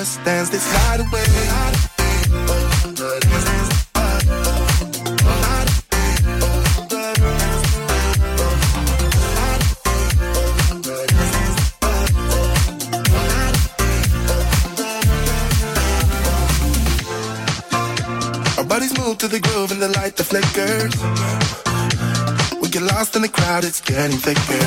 us dance this night away. Our bodies move to the groove and the light that flickers. We get lost in the crowd, it's getting thicker.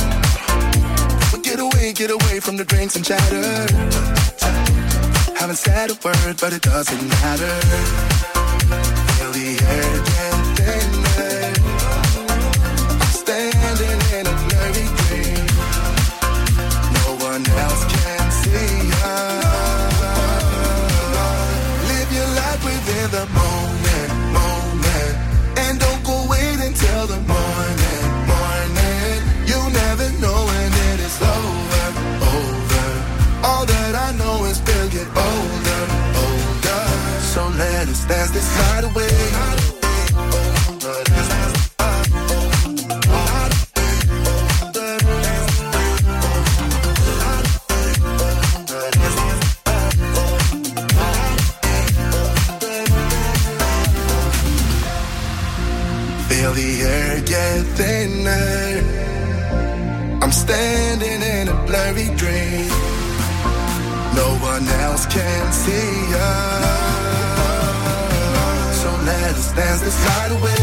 Get away from the drinks and chatter. Haven't said a word, but it doesn't matter. Feel the air get thinner. I'm standing in a blurry dream. No one else can see us. Live your life within the moment, and don't go wait until the morning. You never know when it is over. All that I know is we'll get older. So let us dance this night away. Feel the air get thinner. I'm standing in a blurry dream. No one else can see us. So let us dance this night away.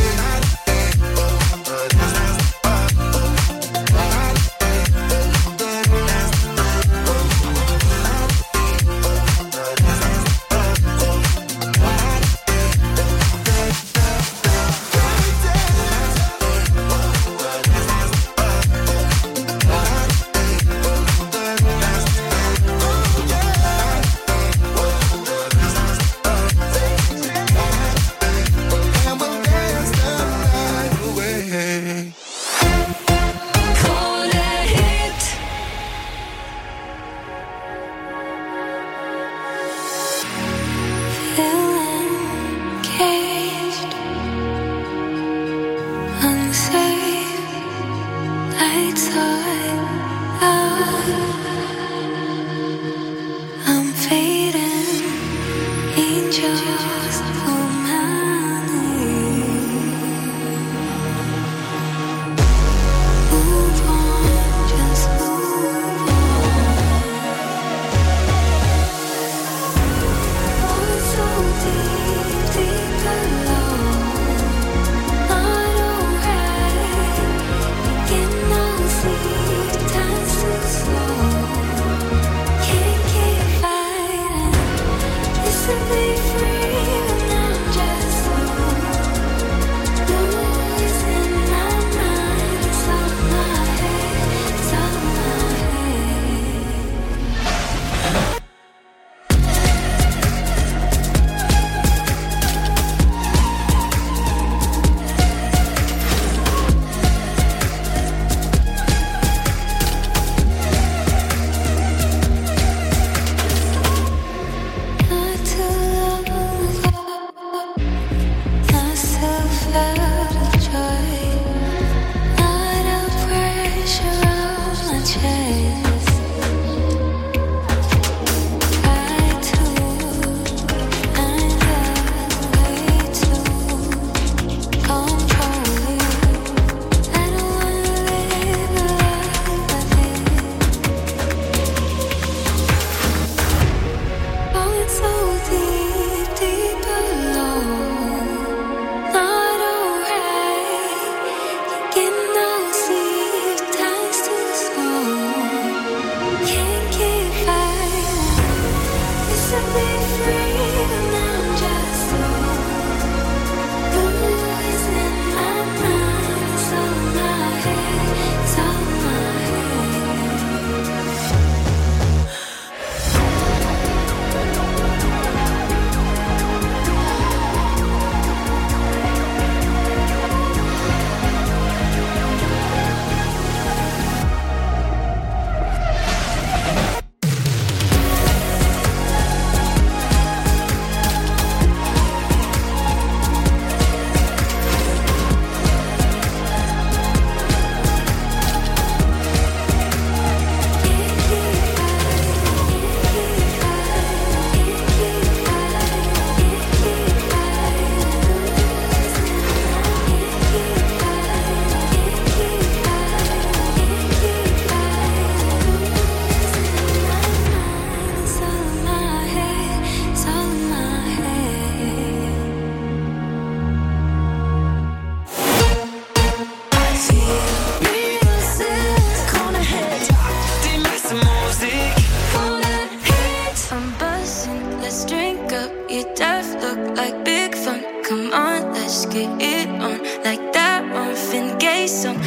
See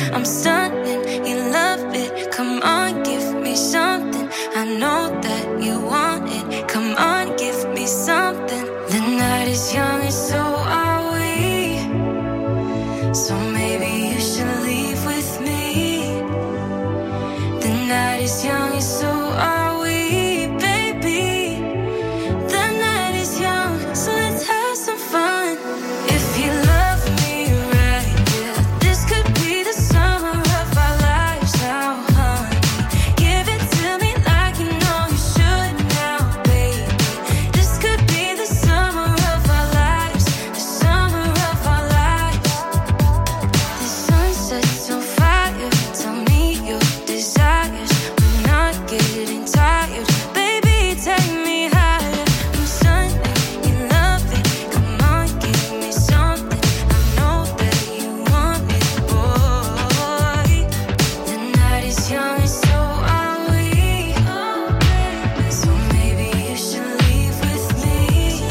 I'm stunning, you love it. Come on, give me something. I know that you want it. Come on, give me something. The night is young and so are we. So maybe you should leave with me. The night is young and so are we, baby. The night is young, so let's have some fun. If you love me right, yeah, this could be the summer of our lives now, honey. Give it to me like you know you should now, baby. This could be the summer of our lives, the summer of our lives. The sun sets on fire, tell me your desires. We're not getting tired, baby, take me higher. I'm stunning, you love it. Come on, give me something. I know that you want it, boy. The night is young and so are we. So maybe you should leave with me.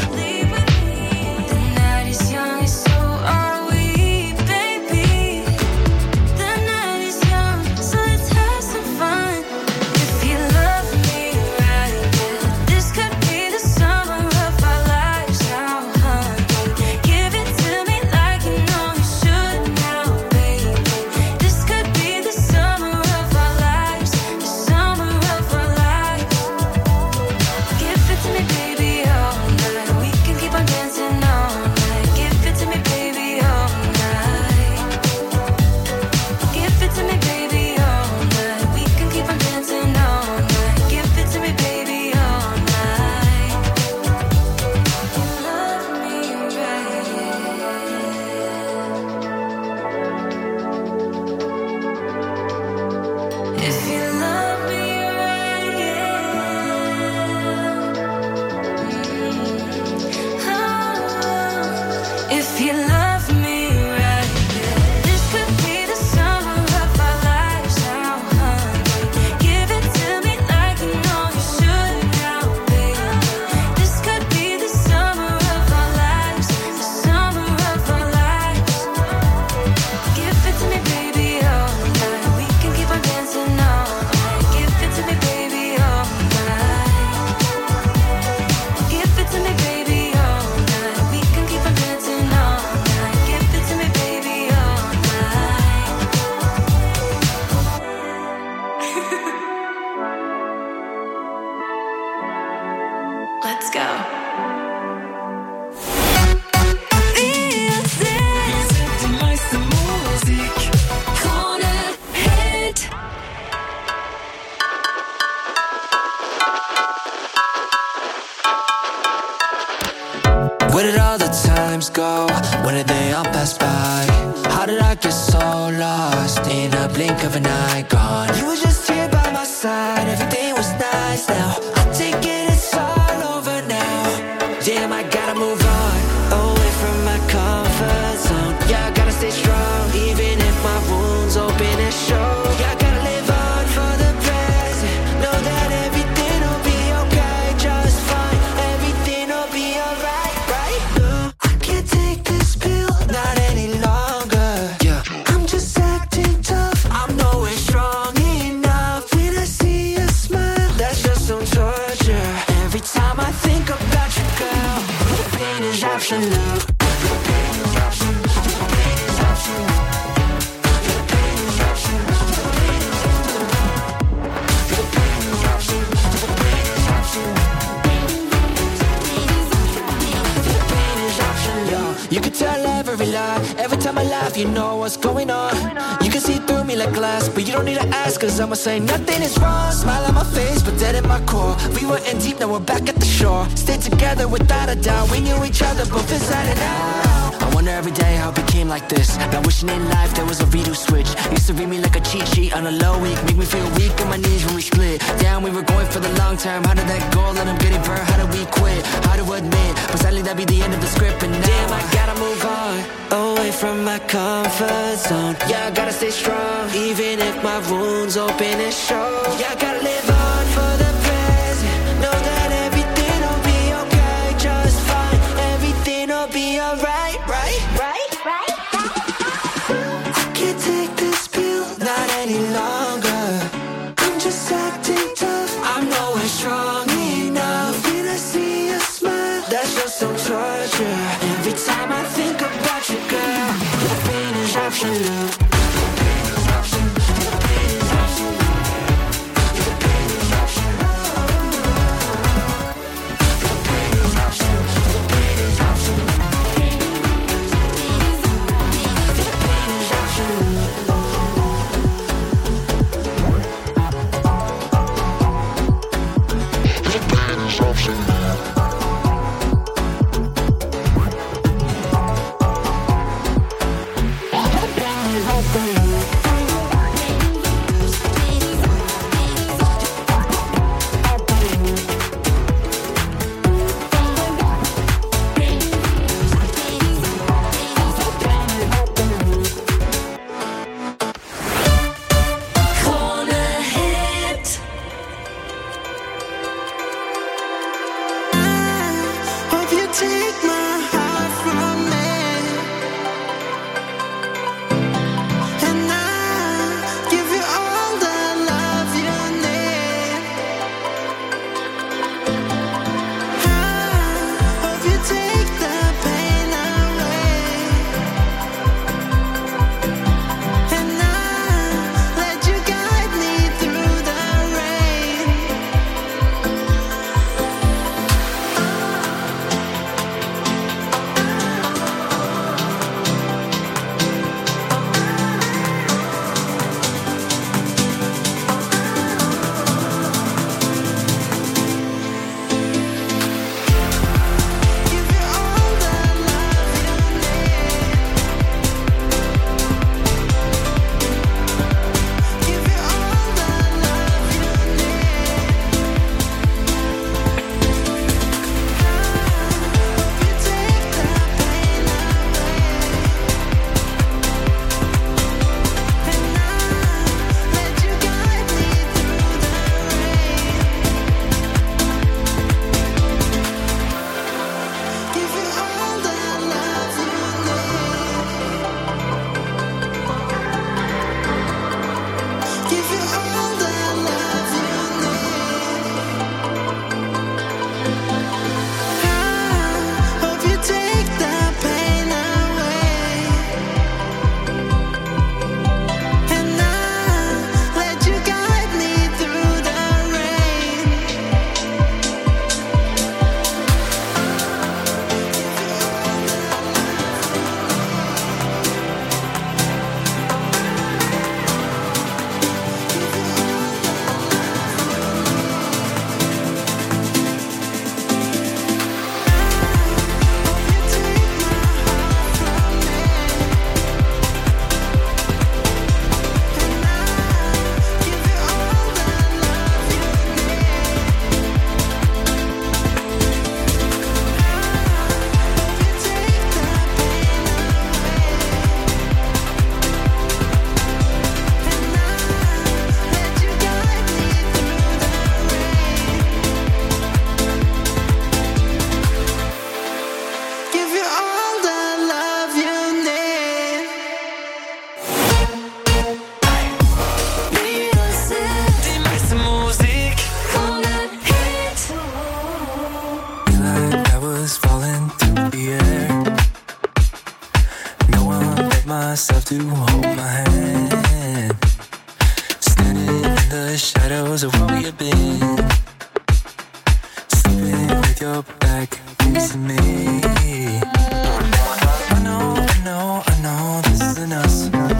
The night is young and so are we, baby. The night is young, so let's have some fun. If you love me right, yeah, this could be the summer of our lives now, honey. Give it to me like you know you should now, baby. This could be the summer of our lives, the summer of our lives. Give it to me, baby, all night. We can keep on dancing all night. Give it to me, baby, all night. Give it to me, baby, all night. We can keep on dancing all night. Give it to me, baby, all night. You love me right. If you love me right, if you love me right, this could be the summer of our lives now, honey. Give it to me like you know you should now, baby. This could be the summer of our lives, the summer of our lives. Give it to me, baby, all night. We can keep on dancing all night. Give it to me, baby, all night. Give it to me, baby, all night. We can keep on dancing all night. Give it to me, baby, all night. Let's go. Die meiste Musik. Krone Hit. Where did all the times go? When did they all pass by? How did I get so lost in a blink of an eye? Gone. You were just here by my side. Everything was nice now. I take it, it's all over now. Damn, I gotta move on, away from my comfort zone. Yeah, I gotta stay strong, even if my wounds open and show. Yeah, I gotta live on for the present. Know that everything will be okay, just fine. Everything will be alright, right? No, I can't take this pill, not any longer. Yeah, I'm just acting tough. I'm nowhere strong enough. When I see a smile, that's just some torture. Every time I think about you, girl, the pain is optional. The pain is optional. The pain is optional. The pain is optional. The pain is optional. The pain is optional. The pain is optional. The pain is optional. You can tell every lie. Every time I laugh, you know what's going on. You can see through me like glass, but you don't need to ask, cause I'ma say nothing is wrong. Smile on my face, but dead in my core. We were in deep, now we're back at the shore. Stayed together without a doubt. We knew each other both inside and out. I wonder every day how it became like this. Now wishing in life there was a redo switch. Used to read me like a cheat sheet on a low week. Make me feel weak on my knees when we split. Down, we were going for the long term. How did that go? Let him get it burned. How did we quit? How to admit? But sadly that'd be the end of the script. And now damn, I gotta move on, away from my comfort zone. Yeah, I gotta stay strong, even if my wounds open and show. Yeah, I gotta live on for the present. Know that everything will be okay, just fine. Everything will be alright, right? I can't take this pill. myself to hold my hand, standing in the shadows of where we have been, sleeping with your back facing me. I know this isn't us.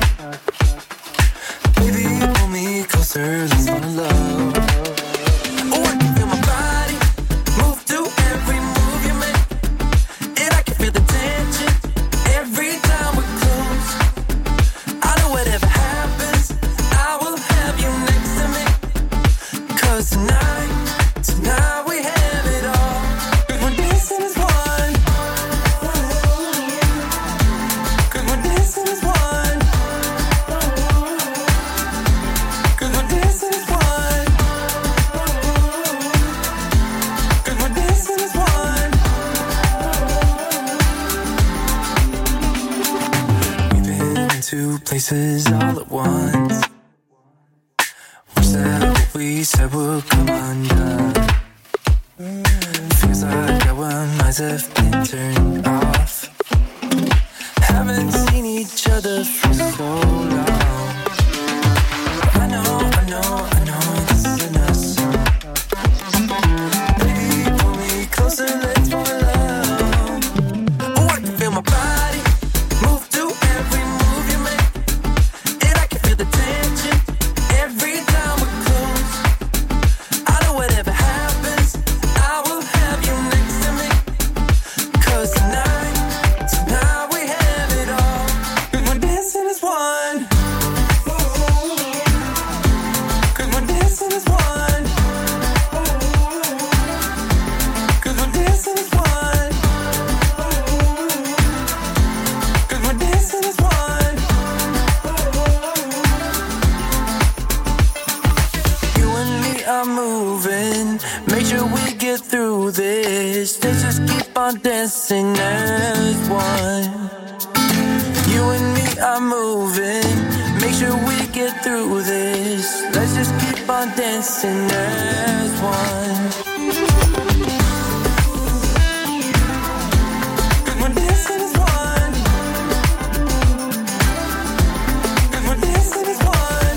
Baby, pull me closer, let's fall in love. Oh, I can feel my body move to every move you make, and I can feel the tension every time we're close. I know whatever happens, I will have you next to me. 'Cause tonight we have it all. 'Cause we're dancing as one. 'Cause we're dancing as one. 'Cause we're dancing as one. 'Cause we're dancing as one. We've been into places all at once. Wish that what we said would come undone. Feels like our minds have been turned off. Haven't seen each other for so Let's just keep on dancing as one. You and me are moving. Make sure we get through this. Let's just keep on dancing as one. We're dancing as one. We're dancing as one.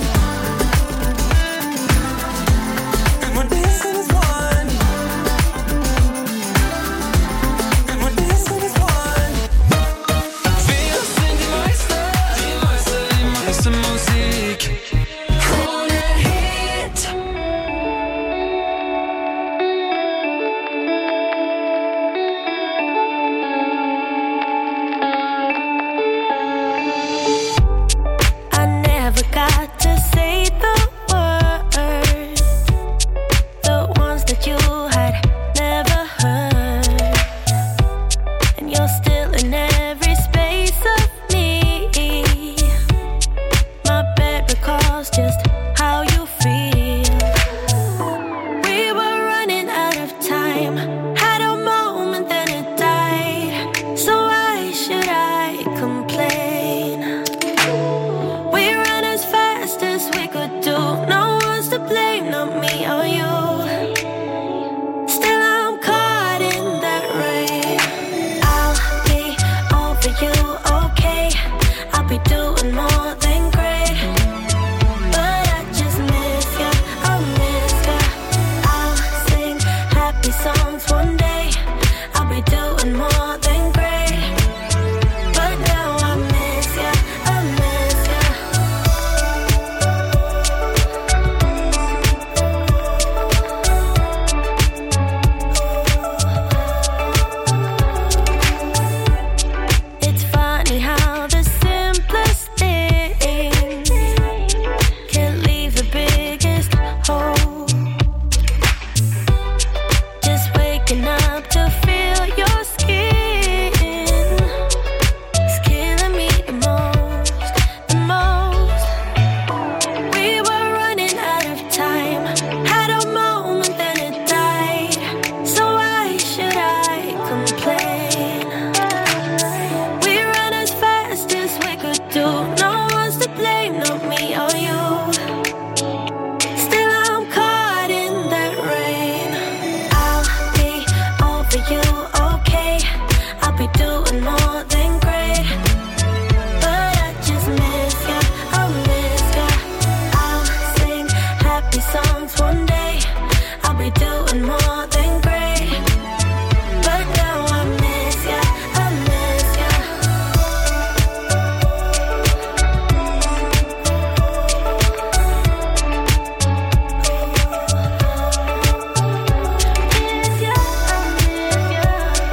We're dancing as one. We're dancing as one. Wir sind die Meister, die meiste Musik. Krone-Hit. I never got to say the words, the ones that you had never heard. And you're still in every space of me. My bed recalls just how you feel. We were running out of time, had a moment, then it died. So why should I complain? We ran as fast as we could do. No one's to blame, not me or you. Still I'm caught in that rain. I'll be over you, okay. I'll be doing more than great. But I just miss ya, I miss ya. I'll sing happy songs one day. I'll be doing more than great. But now I miss ya, I miss ya. It's funny how the simplest things can leave the biggest hole. Just waking up to feel your skin is killing me the most, the most. We were running out of time, had a moment, then it died. So why should I complain? We ran as fast as we could do. No one's to blame, not me or you. Still I'm caught in that rain. I'll be over you, okay. I'll be doing more than great. But I just miss ya, I miss ya. I'll sing happy songs one day. I'll be doing more than great. But now I miss ya, I miss ya. Miss ya, I miss ya.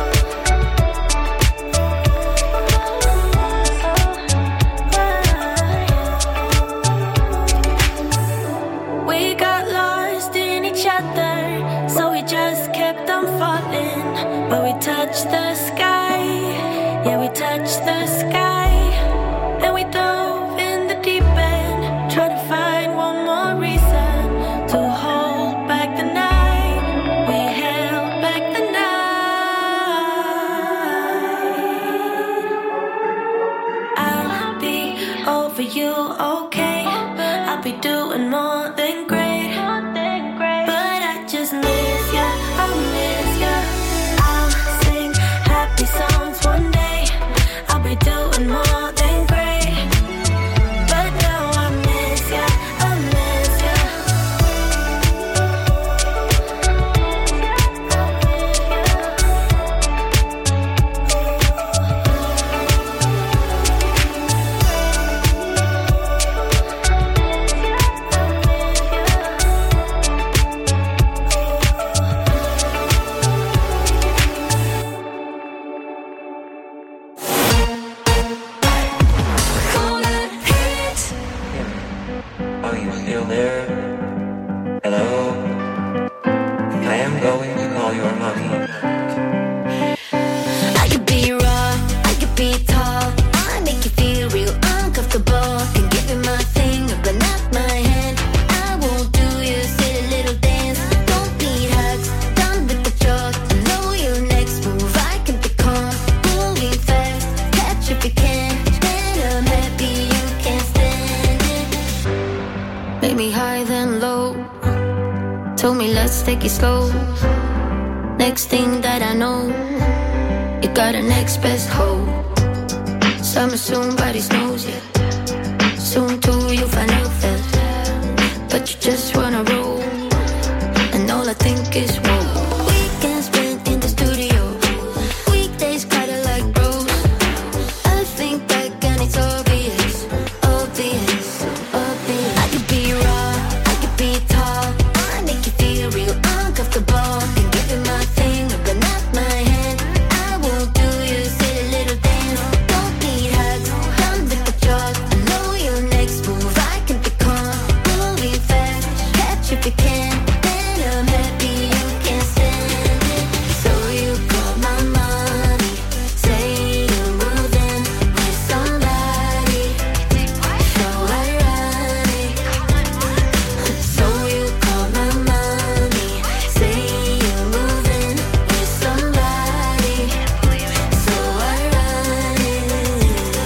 We got lost in each other, so we just kept on falling. But we touched the sky, yeah, we touched the sky. And we dove in the deep end, trying to find one more reason to hold back the night. We held back the night. I'll be over you, okay. I'll be doing more than great. But I just miss ya, I miss ya. I'll sing happy songs one day. I'll be doing more than great. But now I miss ya, I miss ya. Told me let's take it slow. Next thing that I know, you got a next best hoe. Summer soon, body knows ya. Soon too, you find out that. But you just wanna roll, and all I think is whoa. Weekends spent in the studio, weekdays kinda like bros. I think back and it's obvious, obvious, obvious. I could be raw, I could be tall, I make you feel real uncomfortable. Can give you my finger, but not my hand. I won't do you silly little dance. Don't need hugs, don't lick the jaws. I know your next move, I can be calm. Moving fast, catch if you can. Then I'm happy you can stand it. So you call my mommy, say you're moving with somebody. So ironic. So you call my mommy, say you're moving with somebody. So ironic.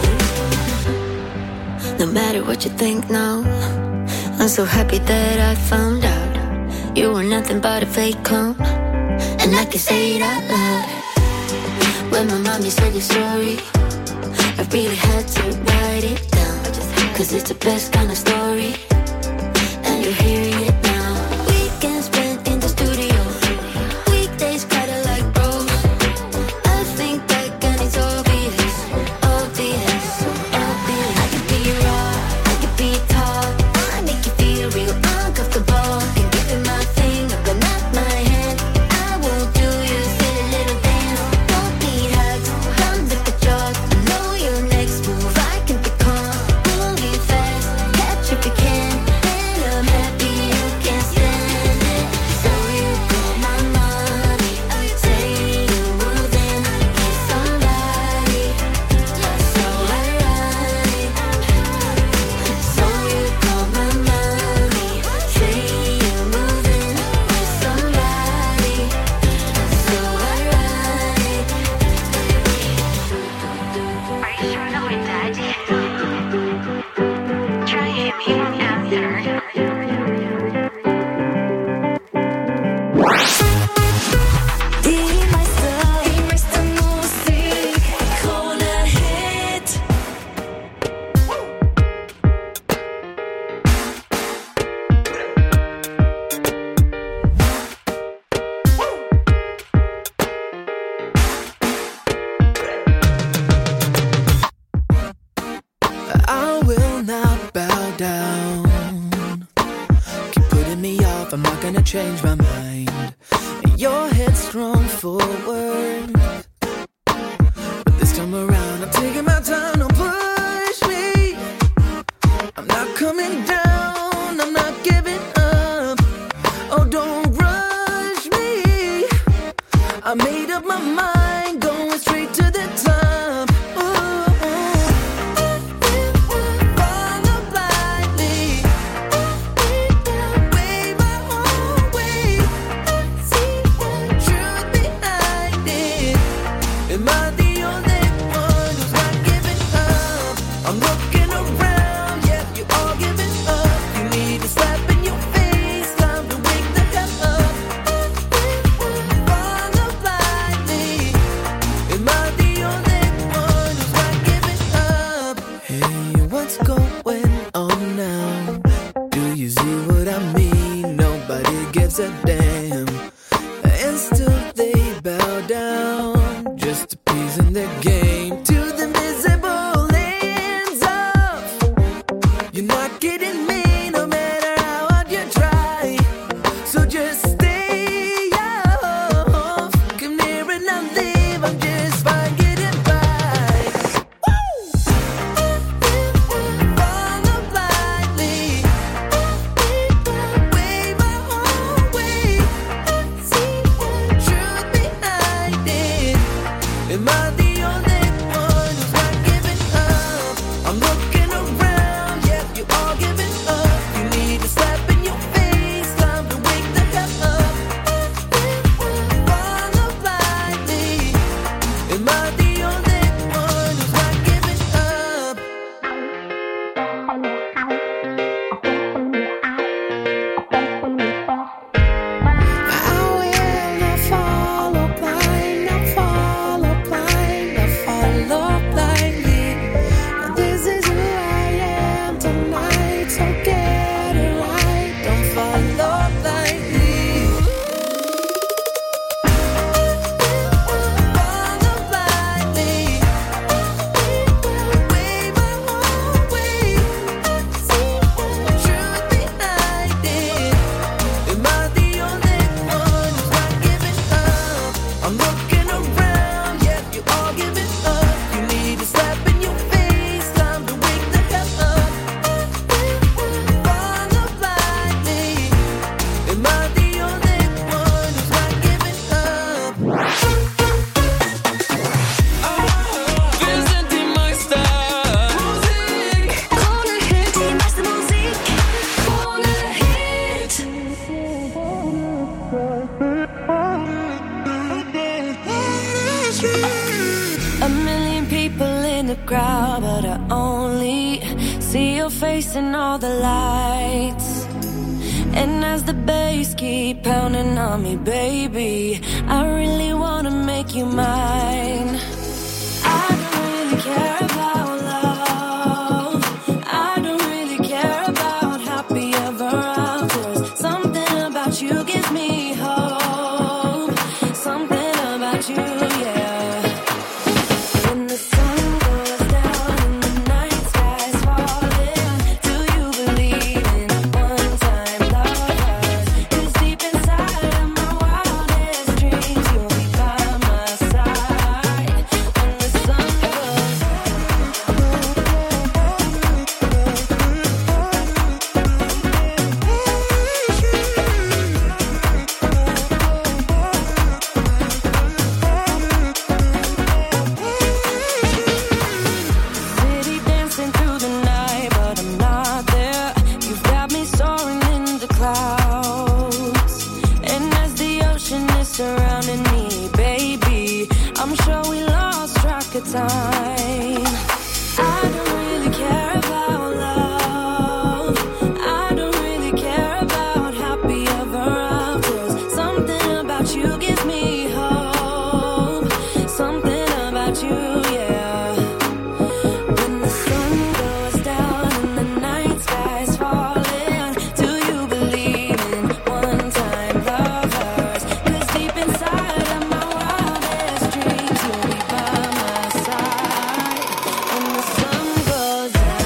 No matter what you think now, I'm so happy that I found out you were nothing but a fake clown. And I can say it out loud. When my mommy said your story, I really had to write it down. Cause it's the best kind of story, and you're hearing it now. Weekends spent in the studio, weekdays kinda like bros. I think back and it's obvious, obvious, obvious. I could be raw, I could be tall, I make you feel real uncomfortable. Can give you my finger, but not my hand. I won't do you silly little dance. Don't need hugs, don't lick the jaws. I know your next move, I can be calm. Moving fast, catch if you can. Then I'm happy you can stand it. So you call my mommy, say you're moving with somebody. So ironic. So you call my mommy, say you're moving with somebody. So ironic. Are you sure not with Daddy? Try him, he won't answer. Die meiste Musik, Krone Hit. I will not bow down. Keep putting me off, I'm not gonna change my mind. Your headstrong forward, but this time around I'm taking my time. Don't push me, I'm not coming down, I'm not giving up. Oh, don't rush me, I made up my mind, going straight to the top. Follow blindly, way my own way. See the truth behind it. Am I the only one who's not giving up? I'm looking around, yeah, you all giving up. You need a slap in your face, time to wake the hell up. Follow blindly. Am I the only one who's not giving up? Hey, what's going on now? Do you see what I mean? Nobody gives a damn, and still they bow down, just appeasing their game to the visible ends of. You're not getting me, no matter how hard you try. So just stay off. Come near and I'll leave. I'm just fine getting by. Follow your face in all the lights. And as the bass keep pounding on me, baby, I really wanna make you mine. I don't really care about love. I don't really care about happy ever afters. Something about you gives me hope. Something about you, yeah. When the sun goes down and the night sky's falling, do you believe in one-time lovers? 'Cause deep inside of my wildest dreams, you'll be by my side when the sun goes City dancing through the night, but I'm not there. You've got me soaring in the clouds. And as the ocean is surrounding me, baby, I'm sure we lost track of time. I don't really care about love. I don't really care about happy ever afters. Something about you gives me hope. Something about you, yeah. When the sun goes down and the night sky's falling, do you believe in one-time lovers? 'Cause deep inside of my wildest dreams, you'll be by my side when the sun goes down.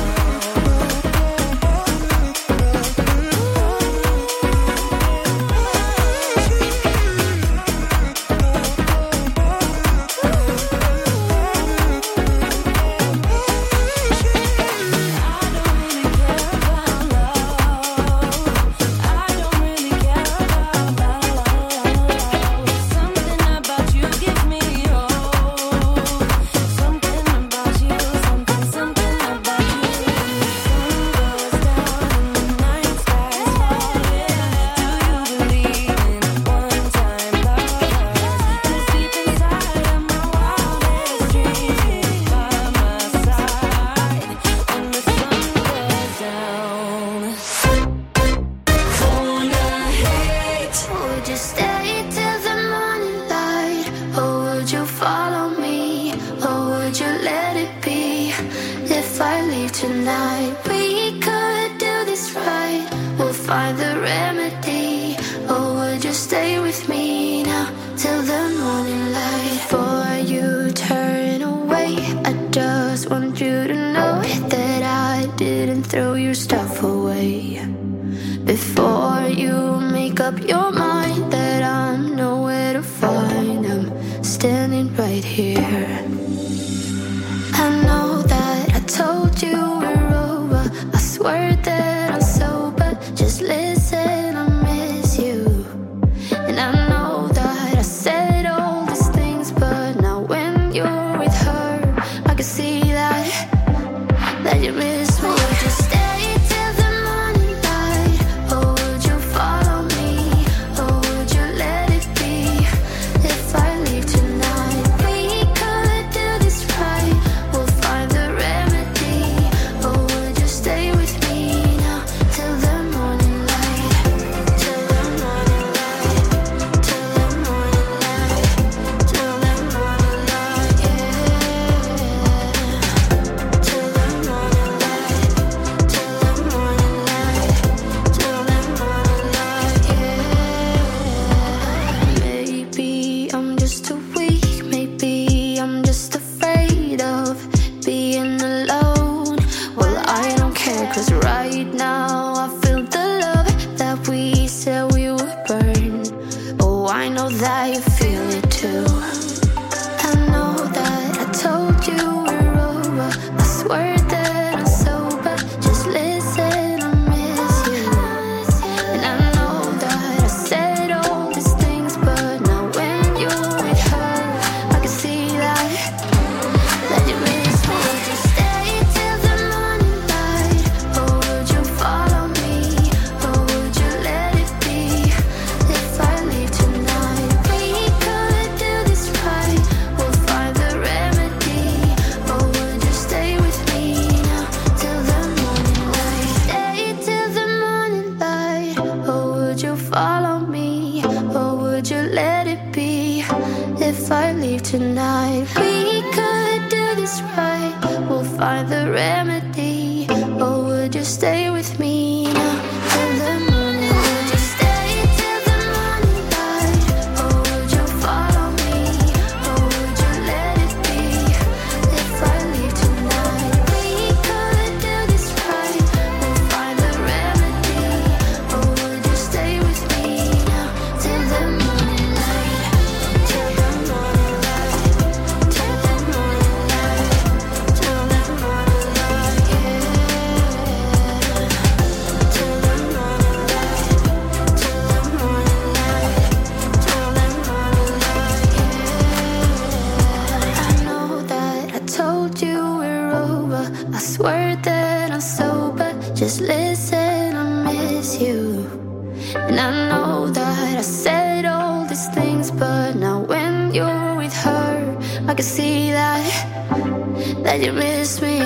Would you stay till the morning light, or would you follow me, or would you let it be? If I leave tonight, we could do this right. We'll find the remedy. Or would you stay with me now till the morning light? Before you turn away, I just want you to know that I didn't throw your stuff away. Before you make up your mind that I'm nowhere to find, I'm standing right here. I know that I told you we're over. I swear that I'm sober. Just listen, I miss you. And I know that I said all these things, but now when you're with her, I can see that you miss me. Would you stay till the morning light, or would you follow me, or would you let it be? If I leave tonight, we could do this right. We'll find the remedy. Or would you stay with me now till the morning light? Till the morning light. Till the morning light. Till the morning light, yeah. Till the morning light. Till the morning light. Till the morning light, yeah. Maybe I'm just too weak. Maybe I'm just afraid of being alone. Well, I don't care, 'cause right now I feel the love that we said we would burn. Oh, I know that you feel it too. I know that I told you we're over. I swear that I'm sober. Just listen, I miss you. And I know that I said all these things, but now when you're with her, I can see that you miss me. Would you stay till the morning light, or would you follow leave tonight. We could do this right. We'll find the remedy. Or would you stay with me now till the morning? Would you stay till the morning light? Or would you follow me? Or would you let it be if I leave tonight? We could do this right. We'll find the remedy. Or would you stay with me now till the morning light? Till the morning light. Till the morning light. Till the morning light. Yeah. Till the morning light. Till the morning light. Till the morning light. Yeah. I know that I told you we're over. I swear that I'm sober. Just listen, I miss you. And I know that I said all these things, but now when you're with her, I can see that you miss me.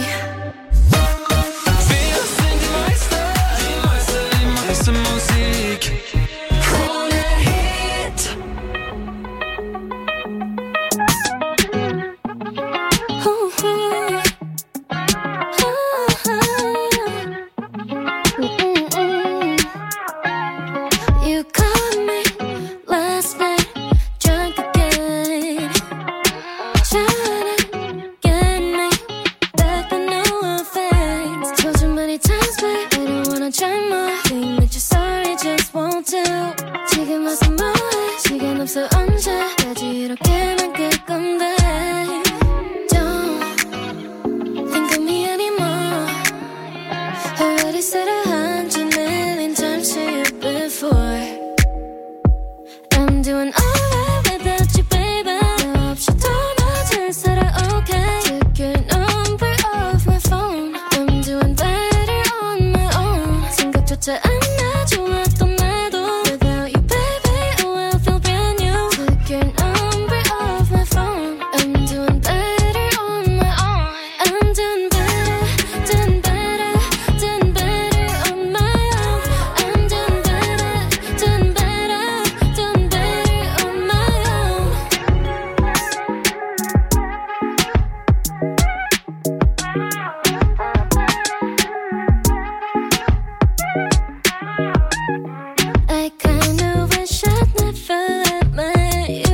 You caught me last night, drunk again, trying to get me back, but no offense. Told you many times, but I don't wanna try more. Think that you're sorry, just won't do. 지금 와서 뭐해? 시간 없어 언제까지 이렇게만 갈 건데? Don't think of me anymore. Already said 100,000,000 times to you before. I'm doing alright without you, baby. 너 없이 더 잘 살아, okay? Took your number off my phone. I'm doing better on my own. 생각조차 안 나, 좋았던 나도. Without you, baby, oh, I feel brand new. Took your number off my phone. I'm doing better on my own. I'm doing better, doing better, doing better on my own. I'm doing better, doing better, doing better on my own. I kinda wish I'd never met you.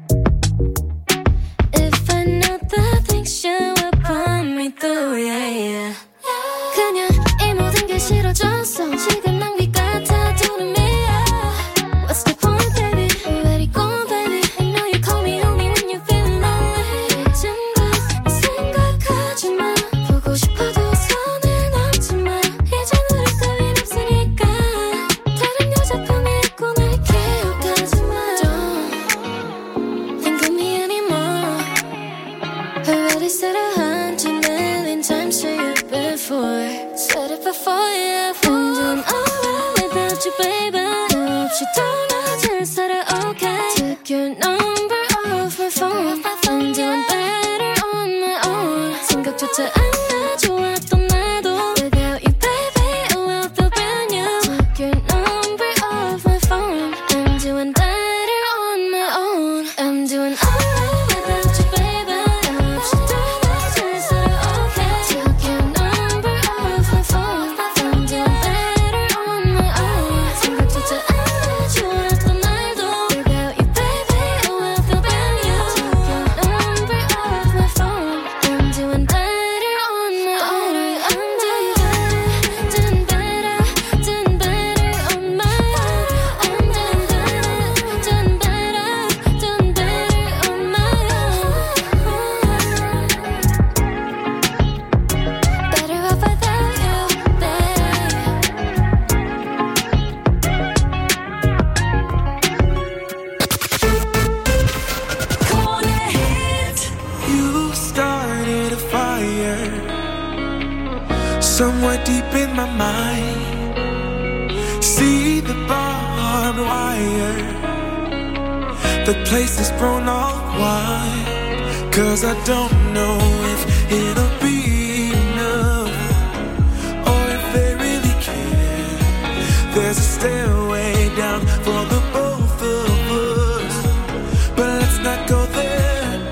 If I knew the things you would put me through, yeah, yeah. 그냥 이 모든 게 싫어졌어. 시간 낭비 같아, 두름이야. What's the point, baby? Let it go, baby. I know you call me only when you're feeling lonely. 이젠 건 생각하지 마. 보고 싶어도 손에 남지 마. 이제 우리 따윈 없으니까. 다른 여자 품에 있고 날 기억하지 마. Don't think of me anymore. Already said 100,000,000 times to you before. Said it before, yeah. I'm doing alright without you, baby. 너 없이 더 잘 살아, okay? Took your number off my phone. I'm doing better on my own. 생각조차 안 나, 좋았던 나도. Without you, baby, oh, I feel brand new. Took your number off my phone. I'm doing better on my own. I'm doing alright without you, baby. 너 없이 더 잘 살아, okay? Took your number off my phone. I'm doing better on my own. 생각조차 안 나, 좋았던 날도. Without you, baby, oh, I feel brand new. Took your number off my phone. I'm doing better on my own. I'm doing better, doing better, doing better on my own. I'm doing better, doing better, doing better on my own. Better off without you, babe. You started a fire somewhere deep in my mind. See the barbed wire. The place is grown all wide. 'Cause I don't know if it'll be enough, or if they really care. There's a stairway down for the both of us, but let's not go there.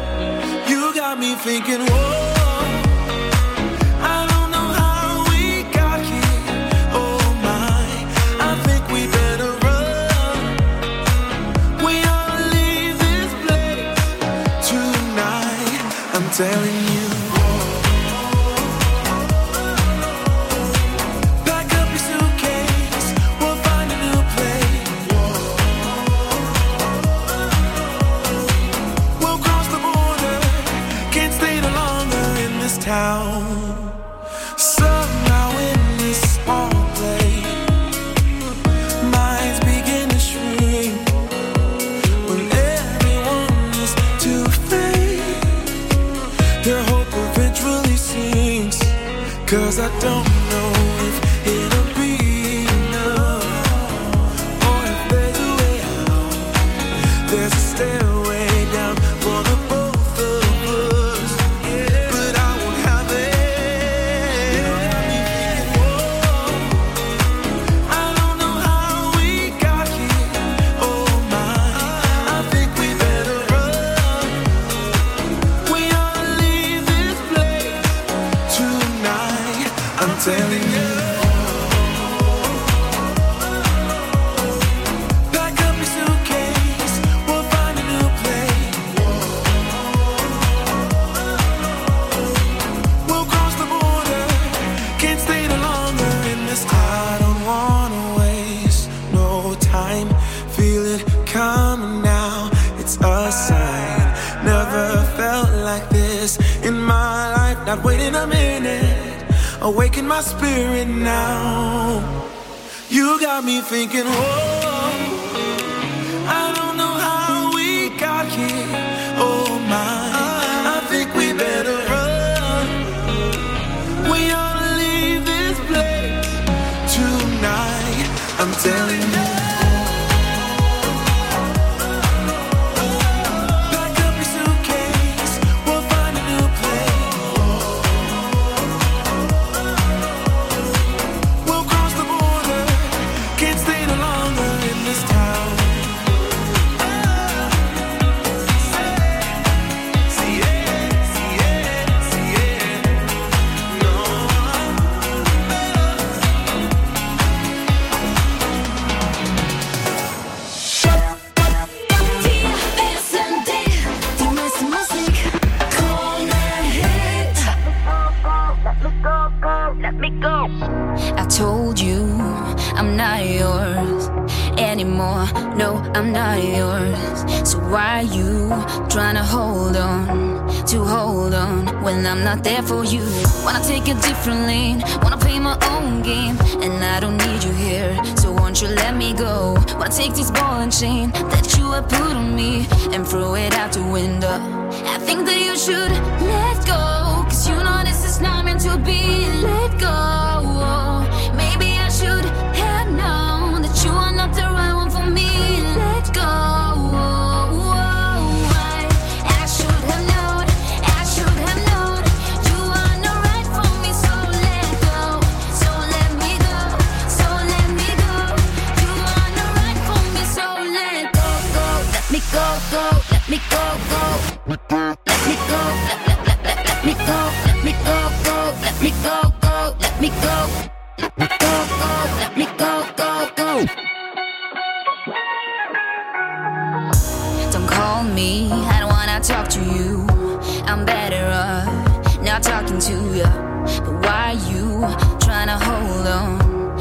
awaken my spirit now. You got me thinking, whoa, I don't know how we got here. Oh my, I think we better run. We ought to leave this place tonight, I'm telling you. I'm not yours. So why you trying to hold on when I'm not there for you? Wanna take a different lane, wanna play my own game, and I don't need you here, so won't you let me go? Wanna take this ball and chain that you have put on me and throw it out the window. I think that you should let go, cause you know this is not meant to be. Let go. Maybe I should have known that you are not the right one for me. Let go. I should have known you are not right for me. So let go, so let me go, so let me go. You are not right for me. So let go, let me go, let me go, let me go, let me go, let me go, let me go, let me go, let me go. Don't call me, I don't wanna talk to you. I'm better off not talking to you. But why you trying to hold on?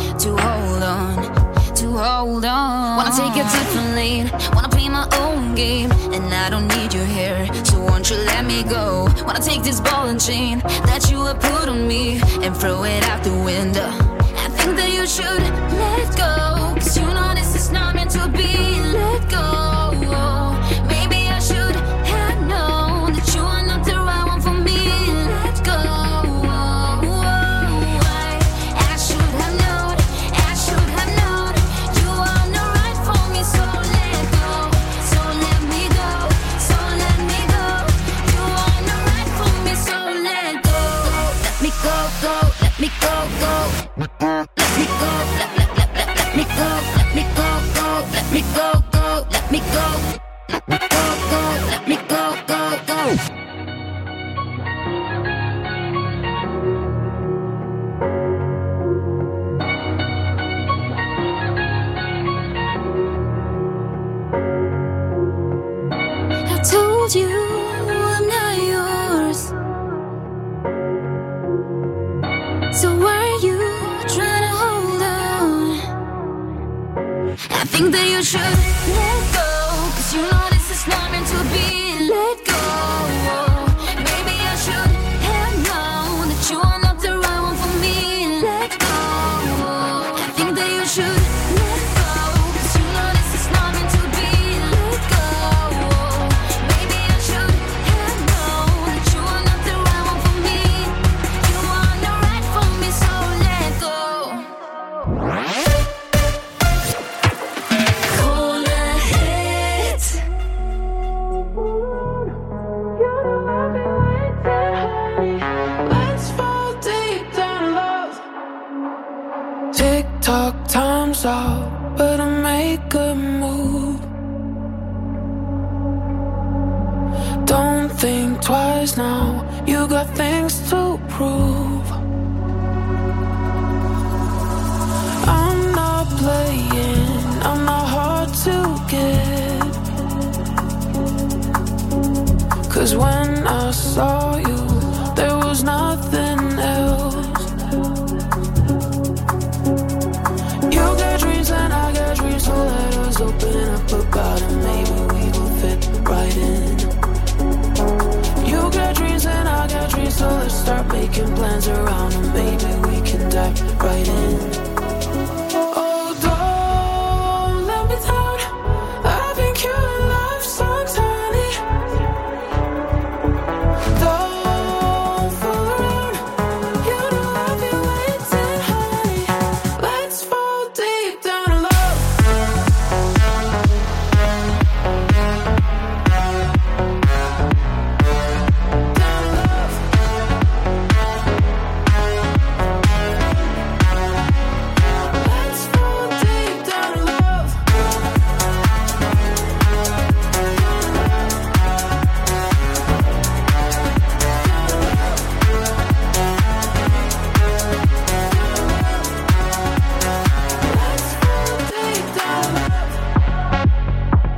Wanna take a different lane, wanna play my own game, and I don't need you here, so won't you let me go? Wanna take this ball and chain that you have put on me and throw it out the window. I think that you should let go, cause you know this is not meant to be. Let go. Maybe I should have known that you are not the right one for me. Let go. I should have known you are not right for me. So let go, so let me go, so let me go. You are not right for me. So let go, let me go, let me go, let me go, let me go, let me go, let me go, let me go, let me go. I told you I'm not yours, so why are you trying to hold on? I think that you should let go, cause you know this is not meant to be. Let go. Maybe I should have known that you are not the right one for me. Let go. I think that you should let go, cause you know this is not meant to be. Let go. Maybe I should have known that you are not the right one for me. You are not right for me, so let go. Corner hits. Let's fall deep down love. Tick-tock, time's out, but I make a move. Don't think twice now, you got things to prove. I'm not playing, I'm not hard to get. Cause when I saw you, there was nothing else. You got dreams and I got dreams, so let us open up about it. Maybe we will fit right in. You got dreams and I got dreams, so let's start making plans around them. Maybe right in. Oh, don't let me down. I've been killing love songs, honey. Don't fool around. You know I've been waiting, honey. Let's fall deep down in love. Down in love. Let's fall deep down in love. Let's fall deep down in love.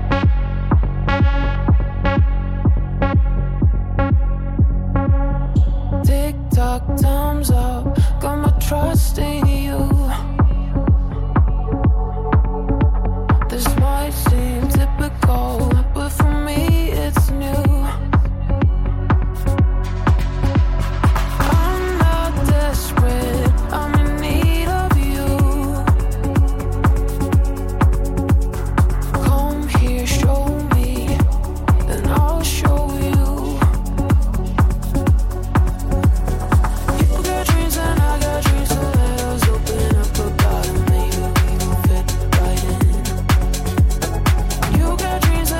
Tick tock, time's up. Got my trust in you. This might seem typical, but for me it's new. I'm not desperate, I'm in need of you. Come here, show me, then I'll show you. You got dreams and I got dreams, so let us open up about it. Maybe we can fit right in. You got dreams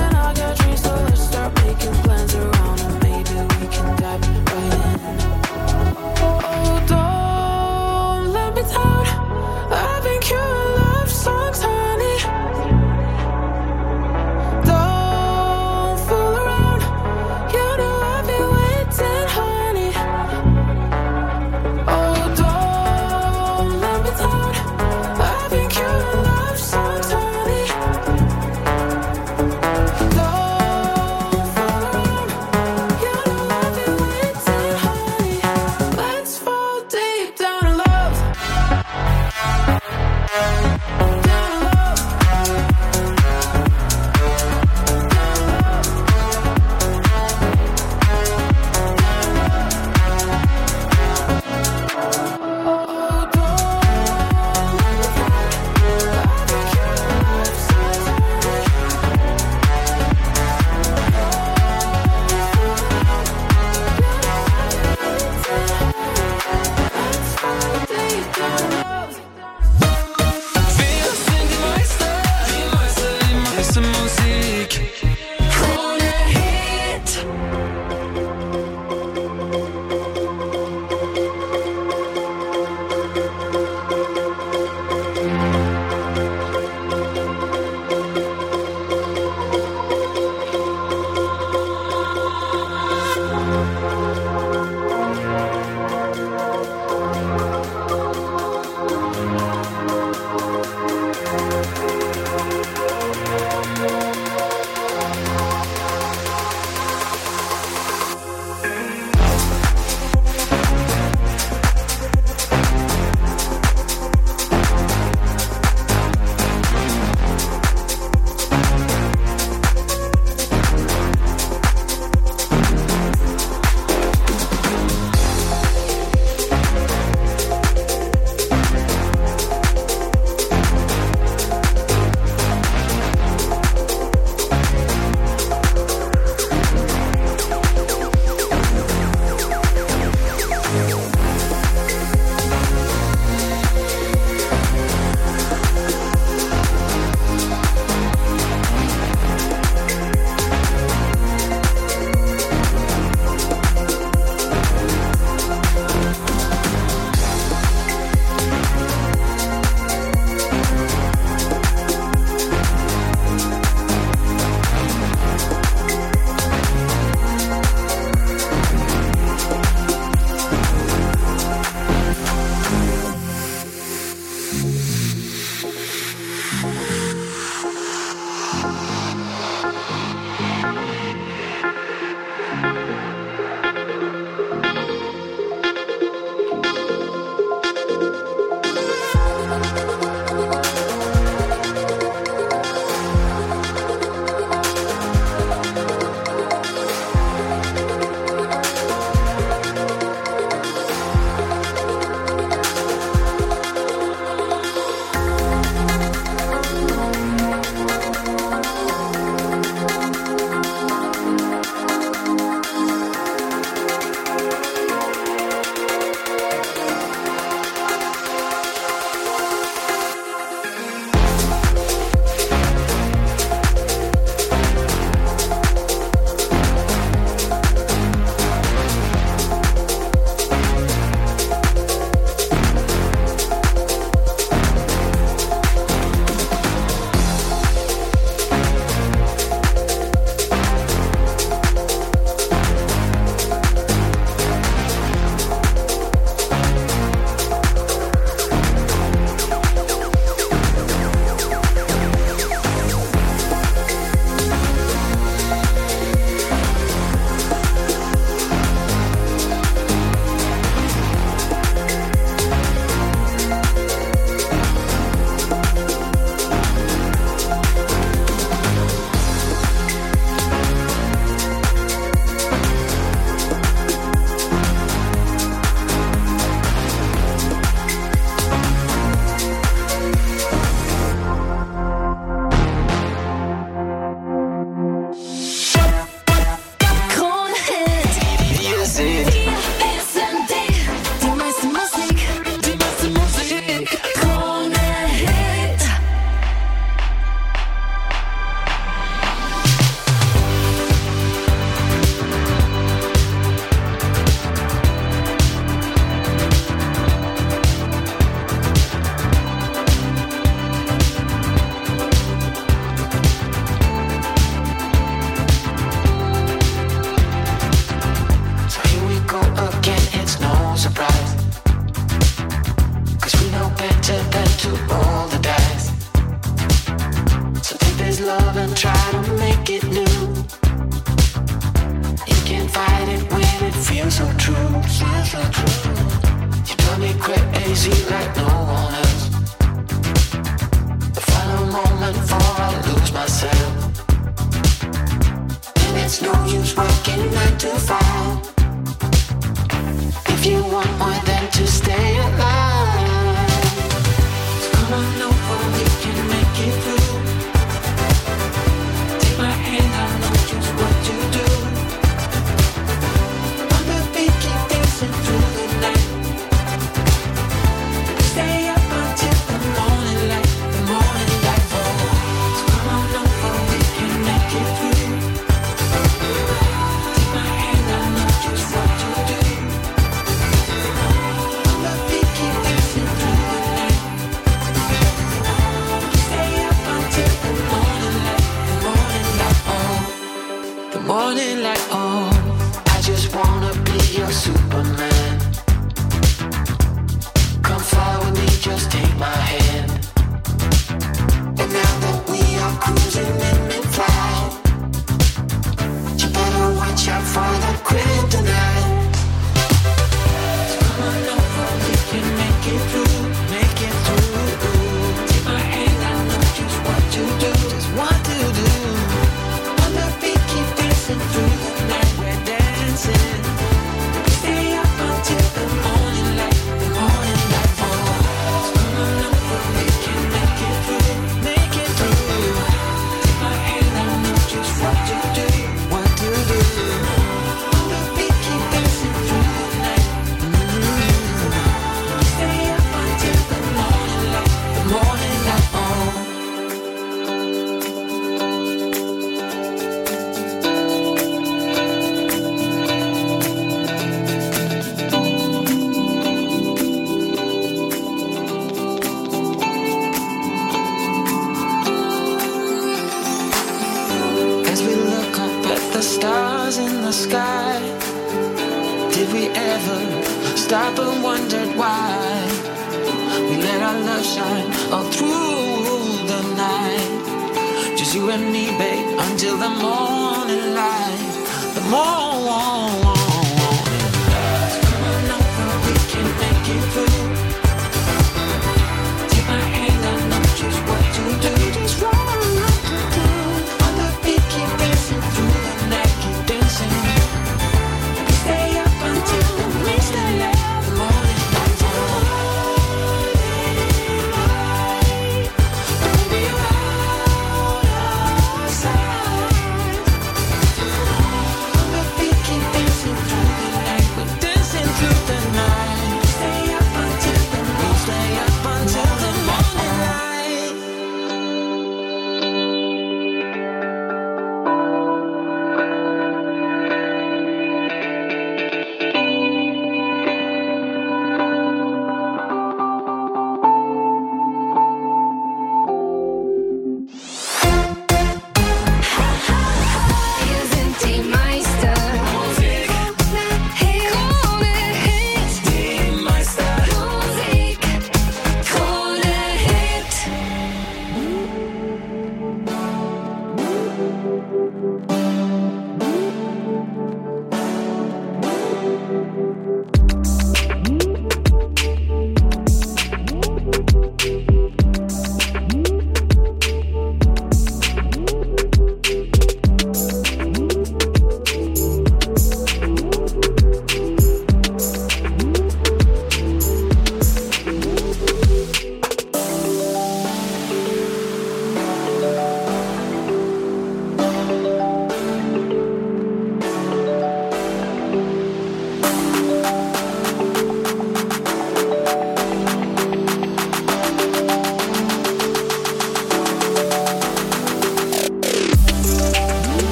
stars in the sky. Did we ever stop and wondered why we let our love shine all through the night? Just you and me, babe, until the morning light. The morning. Come on, we can make it through.